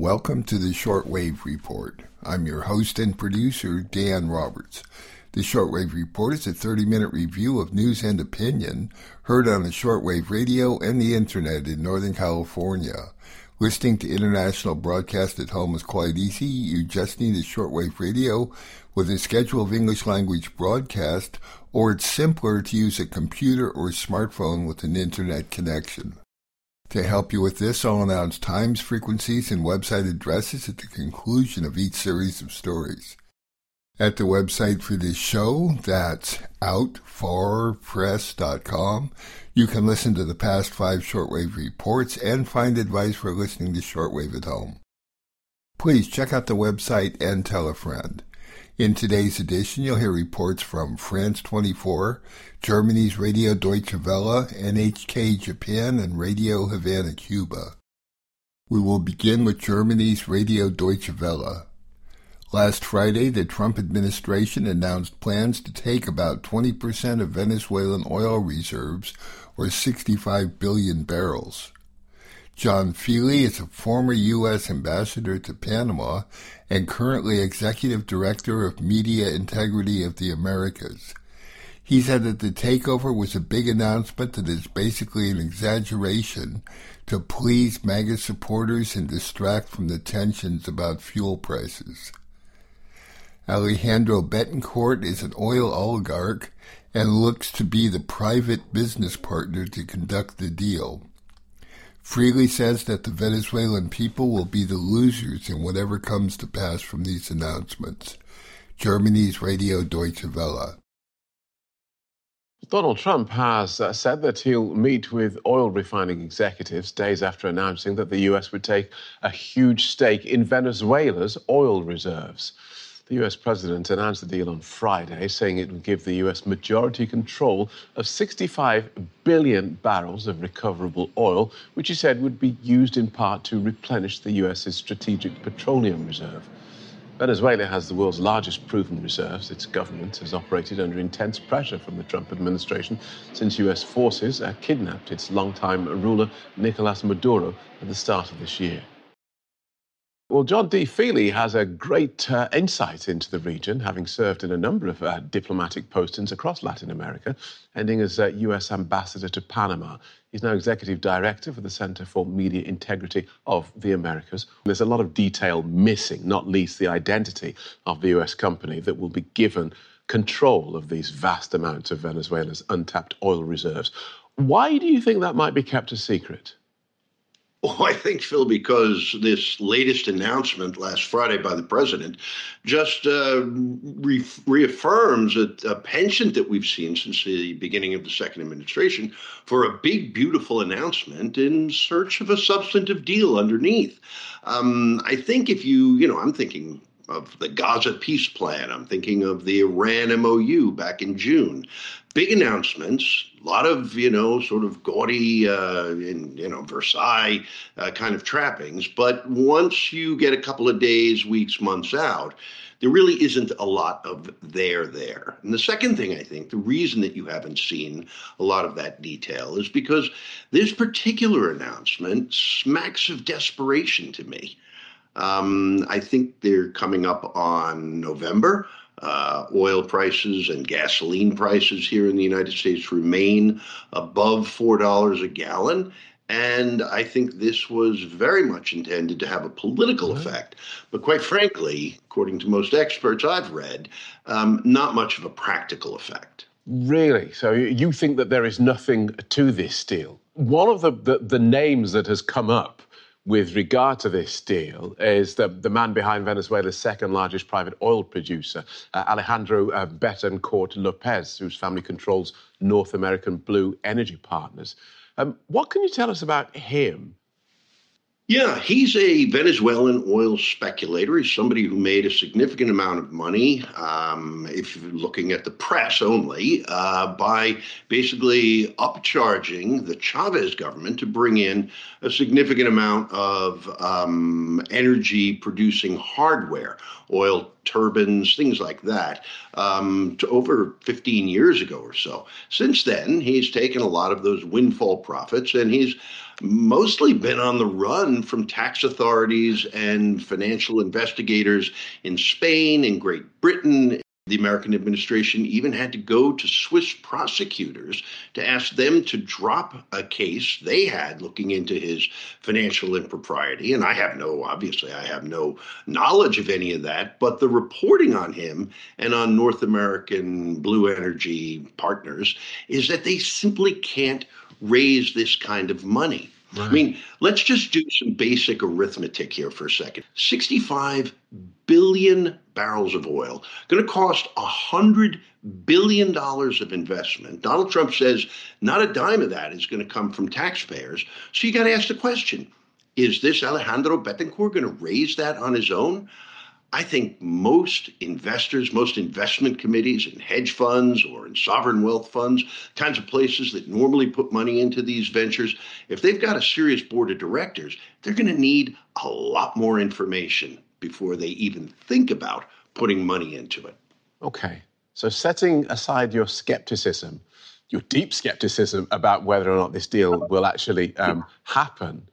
Welcome to the Shortwave Report. I'm your host and producer, Dan Roberts. The Shortwave Report is a 30-minute review of news and opinion heard on the shortwave radio and the internet in Northern California. Listening to international broadcast at home is quite easy. You just need a shortwave radio with a schedule of English language broadcast, or it's simpler to use a computer or smartphone with an internet connection. To help you with this, I'll announce times, frequencies, and website addresses at the conclusion of each series of stories. At the website for this show, that's outfarpress.com, you can listen to the past 5 shortwave reports and find advice for listening to shortwave at home. Please check out the website and tell a friend. In today's edition, you'll hear reports from France 24, Germany's Radio Deutsche Welle, NHK Japan, and Radio Havana, Cuba. We will begin with Germany's Radio Deutsche Welle. Last Friday, the Trump administration announced plans to take about 20% of Venezuelan oil reserves, or 65 billion barrels. John Feely is a former U.S. ambassador to Panama and currently executive director of Media Integrity of the Americas. He said that the takeover was a big announcement that is basically an exaggeration to please MAGA supporters and distract from the tensions about fuel prices. Alejandro Betancourt is an oil oligarch and looks to be the private business partner to conduct the deal. Freely says that the Venezuelan people will be the losers in whatever comes to pass from these announcements. Germany's Radio Deutsche Welle. Donald Trump has said that he'll meet with oil refining executives days after announcing that the U.S. would take a huge stake in Venezuela's oil reserves. The U.S. president announced the deal on Friday, saying it would give the U.S. majority control of 65 billion barrels of recoverable oil, which he said would be used in part to replenish the U.S.'s strategic petroleum reserve. Venezuela has the world's largest proven reserves. Its government has operated under intense pressure from the Trump administration since U.S. forces kidnapped its longtime ruler, Nicolas Maduro, at the start of this year. Well, John D. Feely has a great insight into the region, having served in a number of diplomatic postings across Latin America, ending as U.S. ambassador to Panama. He's now executive director for the Center for Media Integrity of the Americas. There's a lot of detail missing, not least the identity of the U.S. company that will be given control of these vast amounts of Venezuela's untapped oil reserves. Why do you think that might be kept a secret? Well, I think, Phil, because this latest announcement last Friday by the president just reaffirms a penchant that we've seen since the beginning of the second administration for a big, beautiful announcement in search of a substantive deal underneath. I think I'm thinking of the Gaza peace plan. I'm thinking of the Iran MOU back in June. Big announcements, a lot of, sort of gaudy, Versailles kind of trappings. But once you get a couple of days, weeks, months out, there really isn't a lot of there. And the second thing, I think, the reason that you haven't seen a lot of that detail is because this particular announcement smacks of desperation to me. I think they're coming up on November. Oil prices and gasoline prices here in the United States remain above $4 a gallon. And I think this was very much intended to have a political effect. But quite frankly, according to most experts I've read, not much of a practical effect. Really? So you think that there is nothing to this deal? One of the names that has come up with regard to this deal is the man behind Venezuela's second largest private oil producer, Alejandro Betancourt Lopez, whose family controls North American Blue Energy Partners. What can you tell us about him? Yeah, he's a Venezuelan oil speculator. He's somebody who made a significant amount of money, if you're looking at the press only, by basically upcharging the Chavez government to bring in a significant amount of energy-producing hardware, oil turbines, things like that, to over 15 years ago or so. Since then, he's taken a lot of those windfall profits and he's mostly been on the run from tax authorities and financial investigators in Spain and Great Britain. The American administration even had to go to Swiss prosecutors to ask them to drop a case they had looking into his financial impropriety. And obviously, I have no knowledge of any of that, but the reporting on him and on North American Blue Energy partners is that they simply can't raise this kind of money. Right. I mean, let's just do some basic arithmetic here for a second. 65 billion barrels of oil, going to cost $100 billion of investment. Donald Trump says not a dime of that is going to come from taxpayers. So you got to ask the question, is this Alejandro Betancourt going to raise that on his own? I think most investors, most investment committees in hedge funds or in sovereign wealth funds, kinds of places that normally put money into these ventures, if they've got a serious board of directors, they're going to need a lot more information before they even think about putting money into it. Okay, so setting aside your skepticism, your deep skepticism about whether or not this deal will actually happen,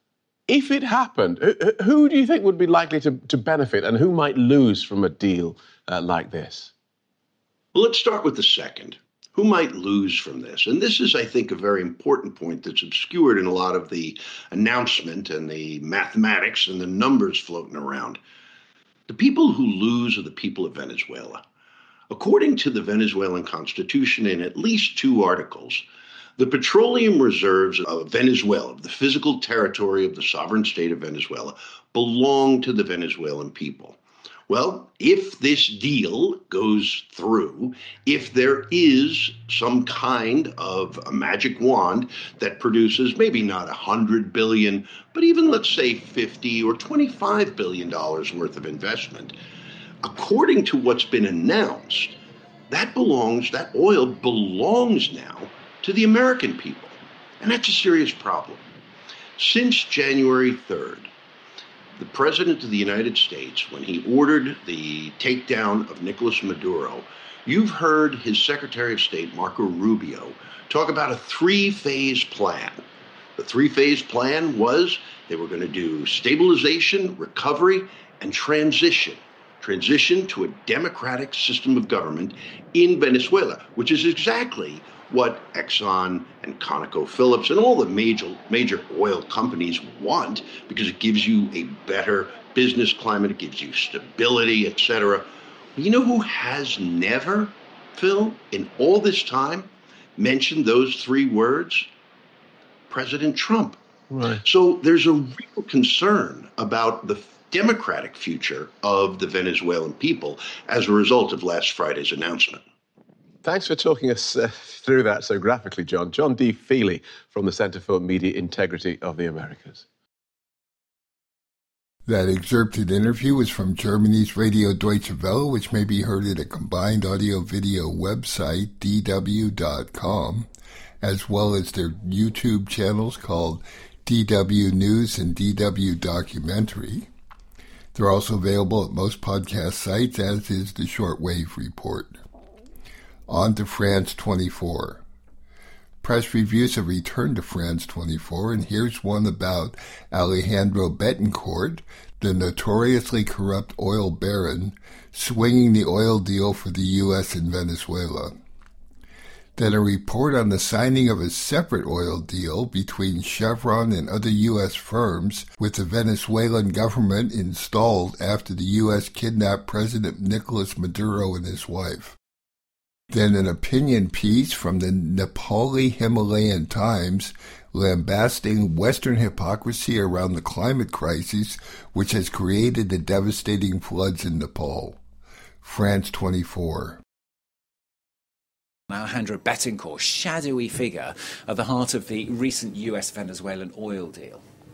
if it happened, who do you think would be likely to benefit and who might lose from a deal like this? Well, let's start with the second. Who might lose from this? And this is, I think, a very important point that's obscured in a lot of the announcement and the mathematics and the numbers floating around. The people who lose are the people of Venezuela. According to the Venezuelan Constitution, in at least 2 articles, the petroleum reserves of Venezuela, the physical territory of the sovereign state of Venezuela, belong to the Venezuelan people. Well, if this deal goes through, if there is some kind of a magic wand that produces maybe not $100 billion, but even let's say $50 or $25 billion worth of investment, according to what's been announced, that oil belongs now to the American people. And that's a serious problem. Since January 3rd, the President of the United States, when he ordered the takedown of Nicolas Maduro, you've heard his Secretary of State, Marco Rubio, talk about a 3-phase plan. The 3-phase plan was they were going to do stabilization, recovery, and transition to a democratic system of government in Venezuela, which is exactly what Exxon and ConocoPhillips and all the major oil companies want, because it gives you a better business climate, it gives you stability, etc. You know who has never, Phil, in all this time, mentioned those 3 words? President Trump. Right. So there's a real concern about the democratic future of the Venezuelan people as a result of last Friday's announcement. Thanks for talking us through that so graphically, John. John D. Feely from the Center for Media Integrity of the Americas. That excerpted interview was from Germany's Radio Deutsche Welle, which may be heard at a combined audio-video website, dw.com, as well as their YouTube channels called DW News and DW Documentary. They're also available at most podcast sites, as is the Shortwave Report. On to France 24. Press reviews have returned to France 24, and here's one about Alejandro Betancourt, the notoriously corrupt oil baron, swinging the oil deal for the U.S. and Venezuela. Then a report on the signing of a separate oil deal between Chevron and other U.S. firms with the Venezuelan government installed after the U.S. kidnapped President Nicolas Maduro and his wife. Then an opinion piece from the Nepali Himalayan Times lambasting Western hypocrisy around the climate crisis, which has created the devastating floods in Nepal. France 24. Alejandro Betancourt, shadowy figure at the heart of the recent US-Venezuelan oil deal.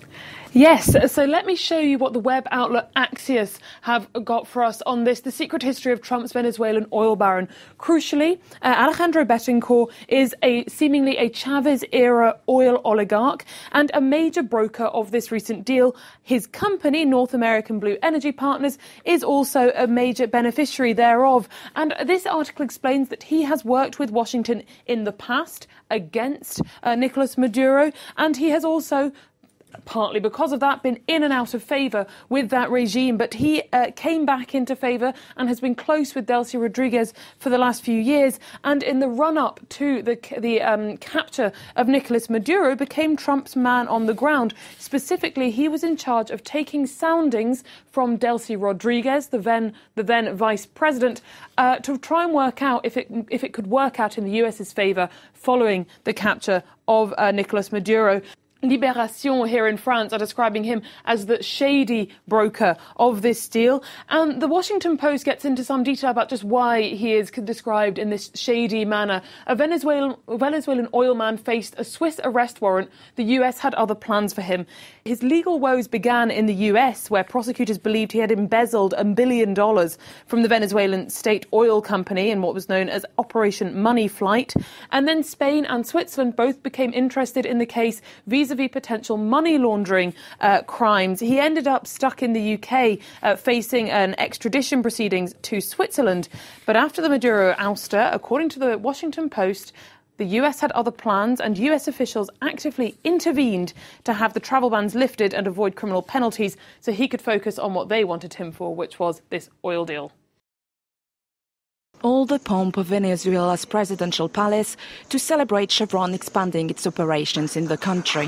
Yes, so let me show you what the web outlet Axios have got for us on this, the secret history of Trump's Venezuelan oil baron. Crucially, Alejandro Betancourt is seemingly a Chavez-era oil oligarch and a major broker of this recent deal. His company, North American Blue Energy Partners, is also a major beneficiary thereof. And this article explains that he has worked with Washington in the past against Nicolas Maduro, and he has also, partly because of that, been in and out of favour with that regime. But he came back into favour and has been close with Delcy Rodriguez for the last few years. And in the run-up to the capture of Nicolas Maduro, became Trump's man on the ground. Specifically, he was in charge of taking soundings from Delcy Rodriguez, the then vice president, to try and work out if it could work out in the US's favour following the capture of Nicolas Maduro. Libération here in France are describing him as the shady broker of this deal. And the Washington Post gets into some detail about just why he is described in this shady manner. A Venezuelan oil man faced a Swiss arrest warrant. The US had other plans for him. His legal woes began in the US, where prosecutors believed he had embezzled $1 billion from the Venezuelan state oil company in what was known as Operation Money Flight. And then Spain and Switzerland both became interested in the case vis-à-vis potential money laundering crimes. He ended up stuck in the UK facing an extradition proceedings to Switzerland. But after the Maduro ouster, according to the Washington Post, the US had other plans and US officials actively intervened to have the travel bans lifted and avoid criminal penalties so he could focus on what they wanted him for, which was this oil deal. All the pomp of Venezuela's presidential palace to celebrate Chevron expanding its operations in the country.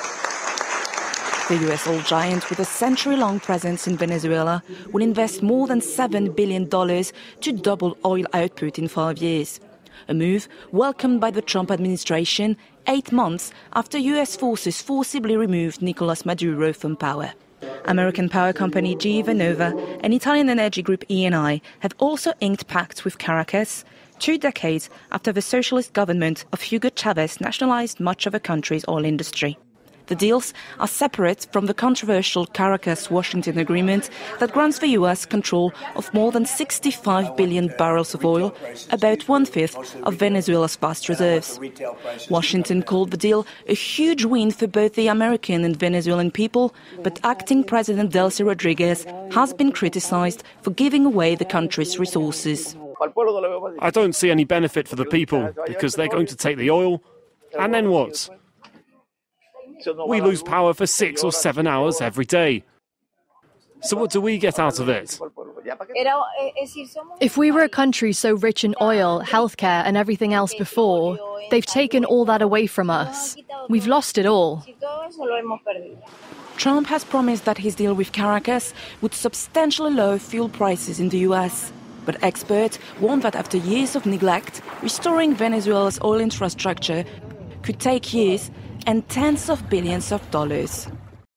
The US oil giant, with a century-long presence in Venezuela, will invest more than $7 billion to double oil output in 5 years. A move welcomed by the Trump administration 8 months after US forces forcibly removed Nicolas Maduro from power. American power company GE Vernova and Italian energy group Eni have also inked pacts with Caracas 2 decades after the socialist government of Hugo Chavez nationalized much of the country's oil industry. The deals are separate from the controversial Caracas-Washington agreement that grants the US control of more than 65 billion barrels of oil, about 1/5 of Venezuela's vast reserves. Washington called the deal a huge win for both the American and Venezuelan people, but acting President Delcy Rodriguez has been criticized for giving away the country's resources. I don't see any benefit for the people because they're going to take the oil, and then what? We lose power for 6 or 7 hours every day. So what do we get out of it? If we were a country so rich in oil, healthcare and everything else before, they've taken all that away from us. We've lost it all. Trump has promised that his deal with Caracas would substantially lower fuel prices in the US. But experts warn that after years of neglect, restoring Venezuela's oil infrastructure could take years and tens of billions of dollars.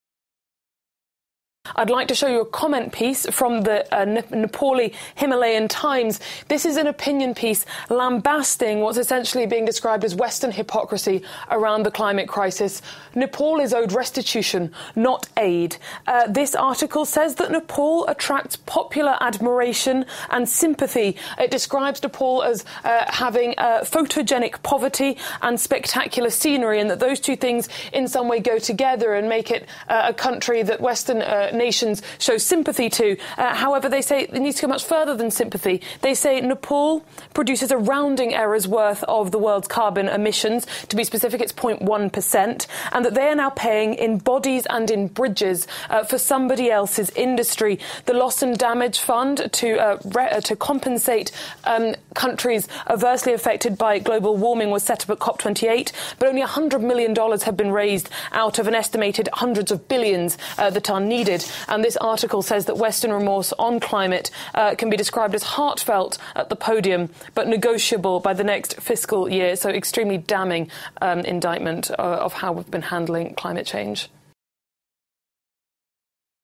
I'd like to show you a comment piece from the Nepali Himalayan Times. This is an opinion piece lambasting what's essentially being described as Western hypocrisy around the climate crisis. Nepal is owed restitution, not aid. This article says that Nepal attracts popular admiration and sympathy. It describes Nepal as having photogenic poverty and spectacular scenery, and that those two things in some way go together and make it a country that Western nations show sympathy to. However, they say it needs to go much further than sympathy. They say Nepal produces a rounding error's worth of the world's carbon emissions. To be specific, it's 0.1%, and that they are now paying in bodies and in bridges for somebody else's industry. The Loss and Damage Fund to compensate countries adversely affected by global warming was set up at COP28, but only $100 million have been raised out of an estimated hundreds of billions that are needed. And this article says that Western remorse on climate can be described as heartfelt at the podium, but negotiable by the next fiscal year. So extremely damning indictment of how we've been handling climate change.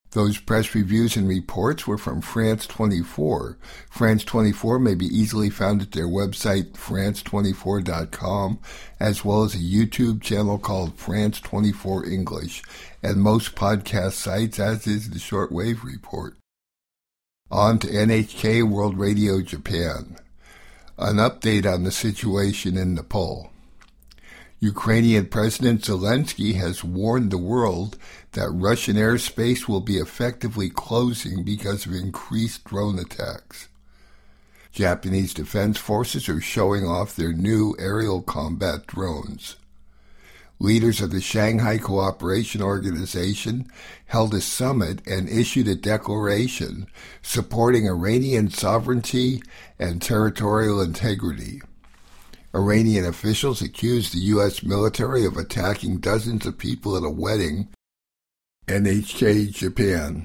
Those press reviews and reports were from France 24. France 24 may be easily found at their website, france24.com, as well as a YouTube channel called France 24 English, and most podcast sites, as is the Shortwave Report. On to NHK World Radio Japan. An update on the situation in Nepal. Ukrainian President Zelensky has warned the world that Russian airspace will be effectively closing because of increased drone attacks. Japanese defense forces are showing off their new aerial combat drones. Leaders of the Shanghai Cooperation Organization held a summit and issued a declaration supporting Iranian sovereignty and territorial integrity. Iranian officials accused the U.S. military of attacking dozens of people at a wedding. NHK Japan.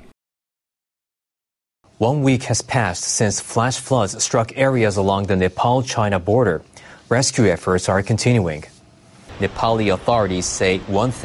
1 week has passed since flash floods struck areas along the Nepal-China border. Rescue efforts are continuing. Nepali authorities say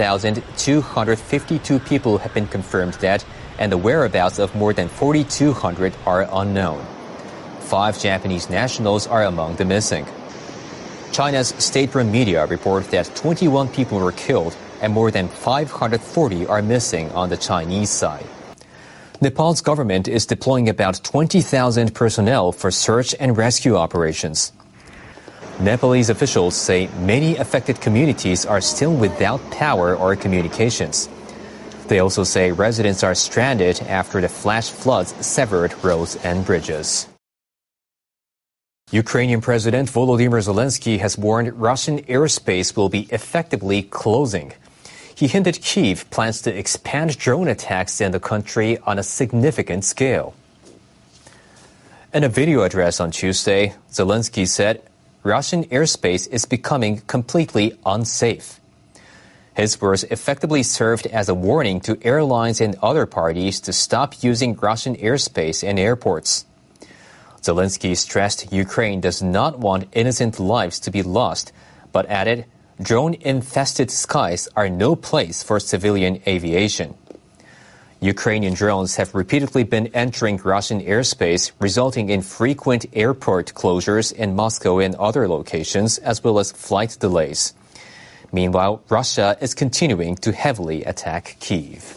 1,252 people have been confirmed dead, and the whereabouts of more than 4,200 are unknown. 5 Japanese nationals are among the missing. China's state-run media report that 21 people were killed and more than 540 are missing on the Chinese side. Nepal's government is deploying about 20,000 personnel for search and rescue operations. Nepalese officials say many affected communities are still without power or communications. They also say residents are stranded after the flash floods severed roads and bridges. Ukrainian President Volodymyr Zelensky has warned Russian airspace will be effectively closing. He hinted Kyiv plans to expand drone attacks in the country on a significant scale. In a video address on Tuesday, Zelensky said Russian airspace is becoming completely unsafe. His words effectively served as a warning to airlines and other parties to stop using Russian airspace and airports. Zelensky stressed Ukraine does not want innocent lives to be lost, but added, drone-infested skies are no place for civilian aviation. Ukrainian drones have repeatedly been entering Russian airspace, resulting in frequent airport closures in Moscow and other locations, as well as flight delays. Meanwhile, Russia is continuing to heavily attack Kyiv.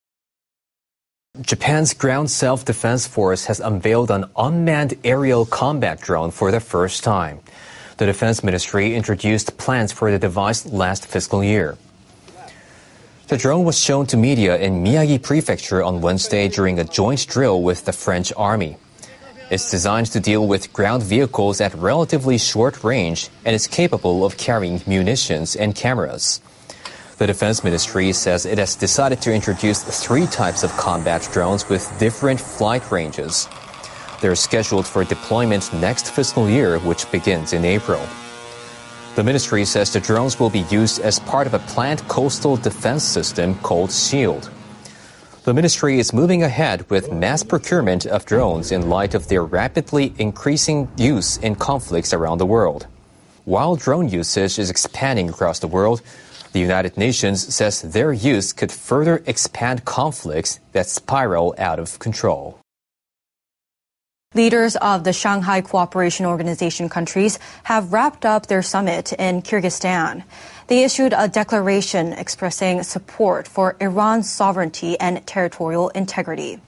Japan's Ground Self-Defense Force has unveiled an unmanned aerial combat drone for the first time. The Defense Ministry introduced plans for the device last fiscal year. The drone was shown to media in Miyagi Prefecture on Wednesday during a joint drill with the French Army. It's designed to deal with ground vehicles at relatively short range and is capable of carrying munitions and cameras. The Defense Ministry says it has decided to introduce 3 types of combat drones with different flight ranges. They're scheduled for deployment next fiscal year, which begins in April. The ministry says the drones will be used as part of a planned coastal defense system called SHIELD. The ministry is moving ahead with mass procurement of drones in light of their rapidly increasing use in conflicts around the world. While drone usage is expanding across the world, the United Nations says their use could further expand conflicts that spiral out of control. Leaders of the Shanghai Cooperation Organization countries have wrapped up their summit in Kyrgyzstan. They issued a declaration expressing support for Iran's sovereignty and territorial integrity.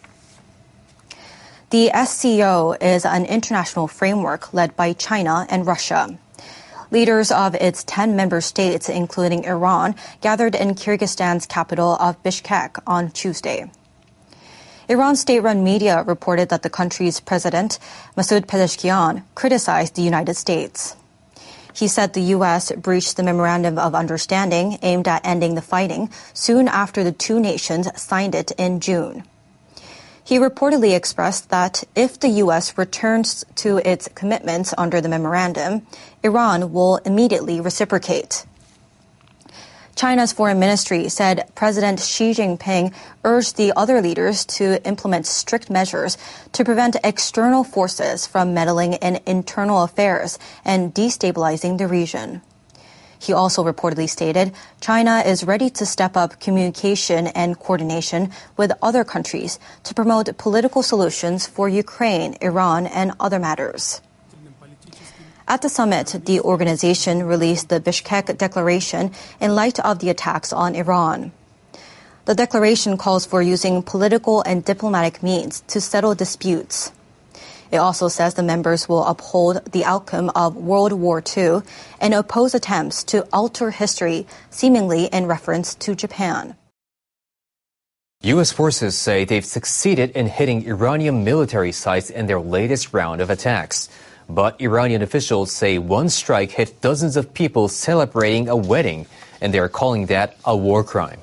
The SCO is an international framework led by China and Russia. Leaders of its 10 member states, including Iran, gathered in Kyrgyzstan's capital of Bishkek on Tuesday. Iran's state-run media reported that the country's president, Masoud Pezeshkian, criticized the United States. He said the U.S. breached the Memorandum of Understanding aimed at ending the fighting soon after the 2 nations signed it in June. He reportedly expressed that if the U.S. returns to its commitments under the memorandum, Iran will immediately reciprocate. China's foreign ministry said President Xi Jinping urged the other leaders to implement strict measures to prevent external forces from meddling in internal affairs and destabilizing the region. He also reportedly stated China is ready to step up communication and coordination with other countries to promote political solutions for Ukraine, Iran, and other matters. At the summit, the organization released the Bishkek Declaration in light of the attacks on Iran. The declaration calls for using political and diplomatic means to settle disputes. It also says the members will uphold the outcome of World War II and oppose attempts to alter history, seemingly in reference to Japan. U.S. forces say they've succeeded in hitting Iranian military sites in their latest round of attacks. But Iranian officials say one strike hit dozens of people celebrating a wedding, and they're calling that a war crime.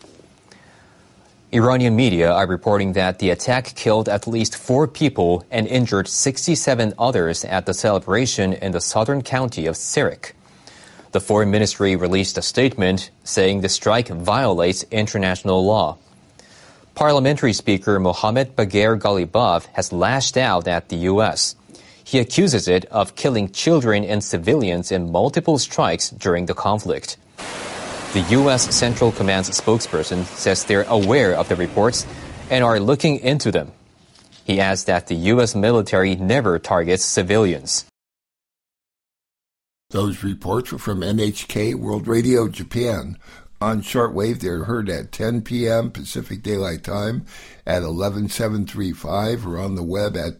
Iranian media are reporting that the attack killed at least 4 people and injured 67 others at the celebration in the southern county of Sirik. The Foreign Ministry released a statement saying the strike violates international law. Parliamentary Speaker Mohammad Bagher Ghalibaf has lashed out at the U.S. He accuses it of killing children and civilians in multiple strikes during the conflict. The U.S. Central Command's spokesperson says they're aware of the reports and are looking into them. He adds that the U.S. military never targets civilians. Those reports were from NHK World Radio Japan. On shortwave, they're heard at 10 p.m. Pacific Daylight Time at 11735 or on the web at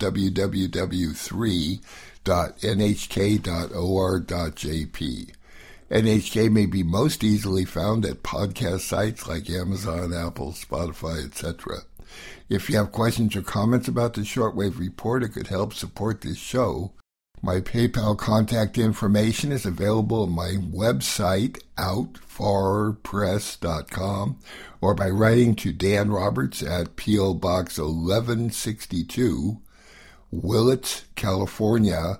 www.nhk.or.jp. NHK may be most easily found at podcast sites like Amazon, Apple, Spotify, etc. If you have questions or comments about the Shortwave Report or could help support this show, my PayPal contact information is available on my website, outfarpress.com, or by writing to Dan Roberts at P.O. Box 1162, Willits, California,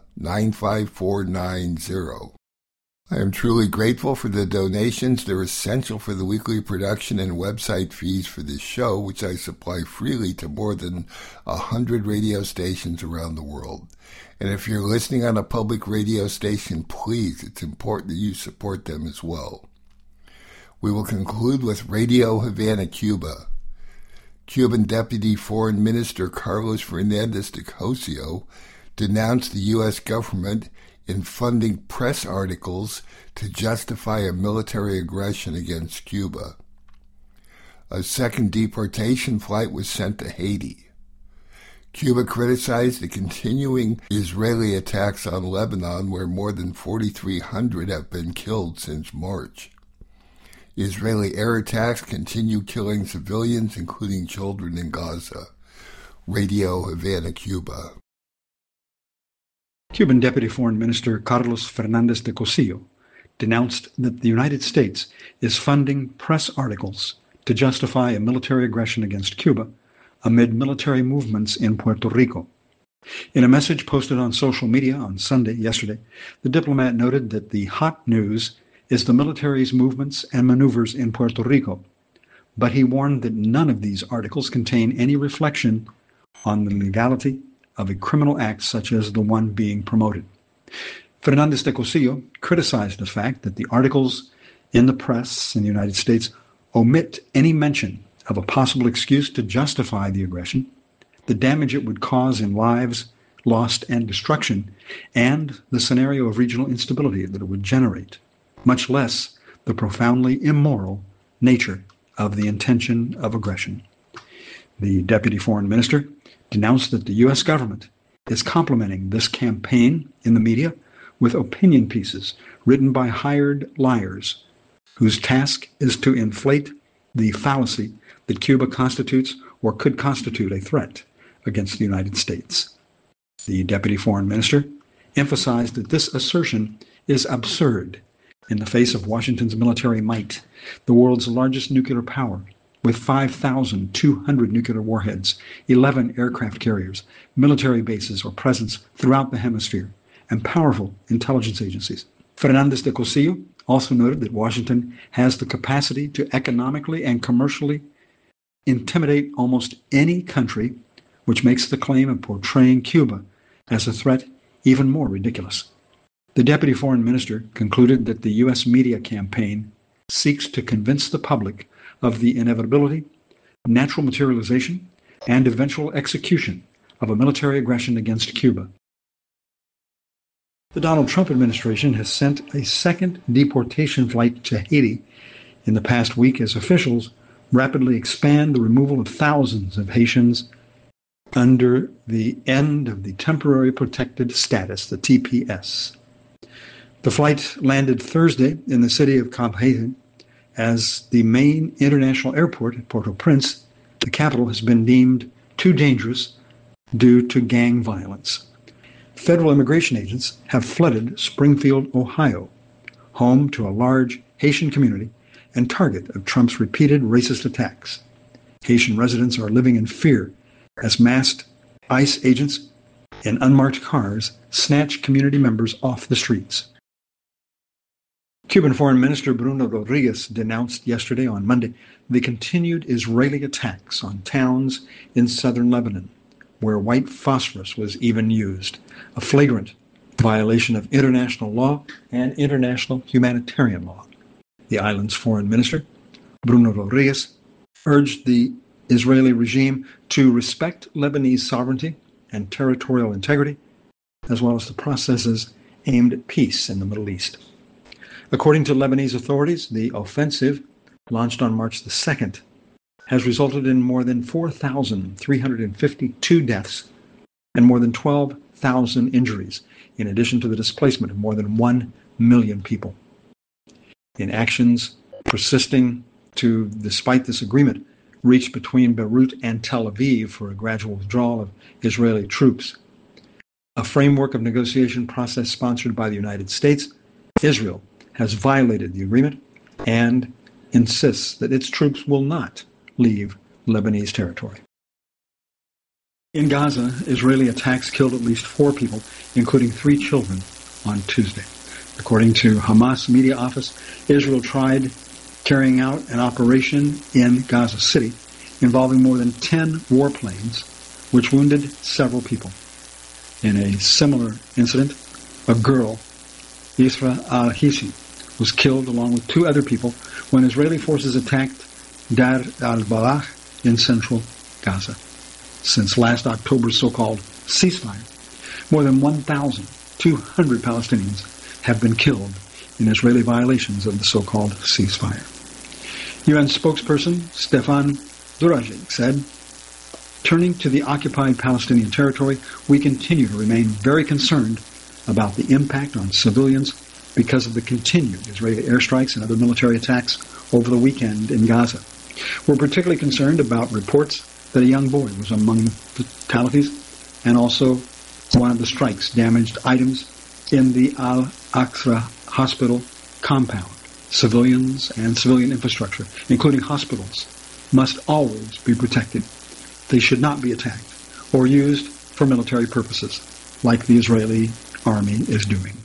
95490. I am truly grateful for the donations. They're essential for the weekly production and website fees for this show, which I supply freely to more than 100 radio stations around the world. And if you're listening on a public radio station, please, it's important that you support them as well. We will conclude with Radio Havana, Cuba. Cuban Deputy Foreign Minister Carlos Fernandez de Cosio denounced the U.S. government in funding press articles to justify a military aggression against Cuba. A second deportation flight was sent to Haiti. Cuba criticized the continuing Israeli attacks on Lebanon, where more than 4,300 have been killed since March. Israeli air attacks continue killing civilians, including children in Gaza. Radio Havana, Cuba. Cuban Deputy Foreign Minister Carlos Fernandez de Cosio denounced that the United States is funding press articles to justify a military aggression against Cuba amid military movements in Puerto Rico. In a message posted on social media on yesterday, the diplomat noted that the hot news is the military's movements and maneuvers in Puerto Rico, but he warned that none of these articles contain any reflection on the legality of a criminal act such as the one being promoted. Fernandez de Cosio criticized the fact that the articles in the press in the United States omit any mention of a possible excuse to justify the aggression, the damage it would cause in lives lost and destruction, and the scenario of regional instability that it would generate, much less the profoundly immoral nature of the intention of aggression. The Deputy Foreign Minister denounced that the U.S. government is complementing this campaign in the media with opinion pieces written by hired liars whose task is to inflate the fallacy that Cuba constitutes or could constitute a threat against the United States. The Deputy Foreign Minister emphasized that this assertion is absurd in the face of Washington's military might, the world's largest nuclear power, with 5,200 nuclear warheads, 11 aircraft carriers, military bases or presence throughout the hemisphere, and powerful intelligence agencies. Fernandez de Cosio also noted that Washington has the capacity to economically and commercially intimidate almost any country, which makes the claim of portraying Cuba as a threat even more ridiculous. The deputy foreign minister concluded that the U.S. media campaign seeks to convince the public of the inevitability, natural materialization, and eventual execution of a military aggression against Cuba. The Donald Trump administration has sent a second deportation flight to Haiti in the past week as officials rapidly expand the removal of thousands of Haitians under the end of the Temporary Protected Status, the TPS. The flight landed Thursday in the city of Cap Haitien as the main international airport at Port-au-Prince, the capital, has been deemed too dangerous due to gang violence. Federal immigration agents have flooded Springfield, Ohio, home to a large Haitian community and target of Trump's repeated racist attacks. Haitian residents are living in fear as masked ICE agents in unmarked cars snatch community members off the streets. Cuban Foreign Minister Bruno Rodriguez denounced yesterday, on Monday, the continued Israeli attacks on towns in southern Lebanon, where white phosphorus was even used, a flagrant violation of international law and international humanitarian law. The island's foreign minister, Bruno Rodriguez, urged the Israeli regime to respect Lebanese sovereignty and territorial integrity, as well as the processes aimed at peace in the Middle East. According to Lebanese authorities, the offensive, launched on March the 2nd, has resulted in more than 4,352 deaths and more than 12,000 injuries, in addition to the displacement of more than 1 million people. In actions persisting to, despite this agreement, reached between Beirut and Tel Aviv for a gradual withdrawal of Israeli troops, a framework of negotiation process sponsored by the United States, Israel has violated the agreement and insists that its troops will not leave Lebanese territory. In Gaza, Israeli attacks killed at least 4 people, including 3 children, on Tuesday. According to Hamas media office, Israel tried carrying out an operation in Gaza City involving more than 10 warplanes, which wounded several people. In a similar incident, a girl, Isra al-Hisi, was killed along with 2 other people when Israeli forces attacked Dar al-Balah in central Gaza. Since last October's so-called ceasefire, more than 1,200 Palestinians have been killed in Israeli violations of the so-called ceasefire. UN spokesperson Stefan Dujarric said, "Turning to the occupied Palestinian territory, we continue to remain very concerned about the impact on civilians because of the continued Israeli airstrikes and other military attacks over the weekend in Gaza. We're particularly concerned about reports that a young boy was among the fatalities, and also one of the strikes damaged items in the Al-Aqsa hospital compound. Civilians and civilian infrastructure, including hospitals, must always be protected. They should not be attacked or used for military purposes, like the Israeli army is doing."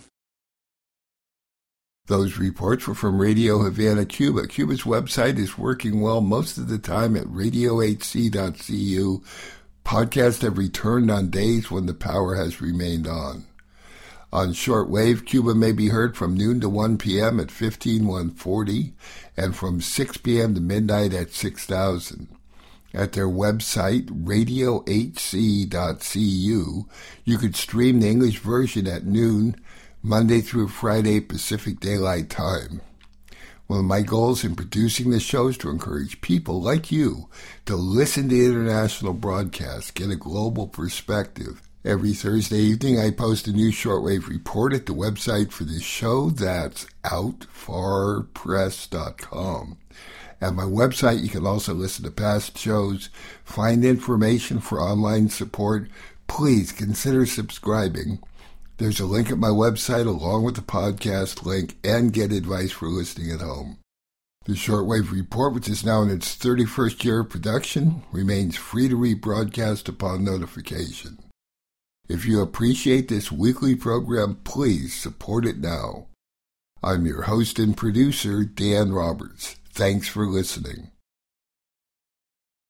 Those reports were from Radio Havana, Cuba. Cuba's website is working well most of the time at radiohc.cu. Podcasts have returned on days when the power has remained on. On shortwave, Cuba may be heard from noon to 1 p.m. at 15140 and from 6 p.m. to midnight at 6000. At their website, radiohc.cu, you could stream the English version at noon, Monday through Friday, Pacific Daylight Time. One of my goals in producing this show is to encourage people like you to listen to international broadcasts, get a global perspective. Every Thursday evening, I post a new shortwave report at the website for this show. That's outfarpress.com. At my website, you can also listen to past shows, find information for online support. Please consider subscribing. There's a link at my website along with the podcast link, and get advice for listening at home. The Shortwave Report, which is now in its 31st year of production, remains free to rebroadcast upon notification. If you appreciate this weekly program, please support it now. I'm your host and producer, Dan Roberts. Thanks for listening.